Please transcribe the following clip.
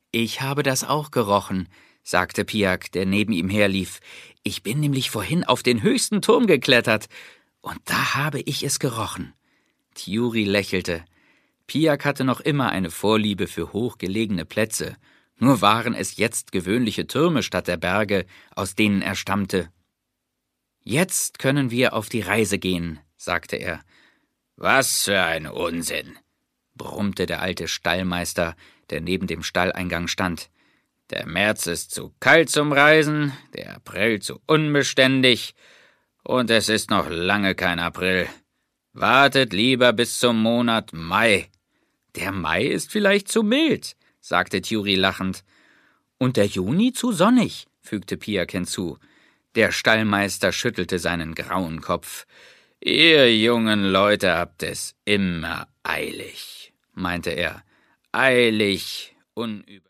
»Ich habe das auch gerochen«, sagte Piak, der neben ihm herlief. »Ich bin nämlich vorhin auf den höchsten Turm geklettert, und da habe ich es gerochen.« Thiuri lächelte. Piak hatte noch immer eine Vorliebe für hochgelegene Plätze, nur waren es jetzt gewöhnliche Türme statt der Berge, aus denen er stammte. »Jetzt können wir auf die Reise gehen«, sagte er. »Was für ein Unsinn«, brummte der alte Stallmeister, der neben dem Stalleingang stand. »Der März ist zu kalt zum Reisen, der April zu unbeständig, und es ist noch lange kein April. Wartet lieber bis zum Monat Mai.« »Der Mai ist vielleicht zu mild«, sagte Thiuri lachend. »Und der Juni zu sonnig«, fügte Piak hinzu. Der Stallmeister schüttelte seinen grauen Kopf. »Ihr jungen Leute habt es immer eilig«, meinte er. »Eilig, unüber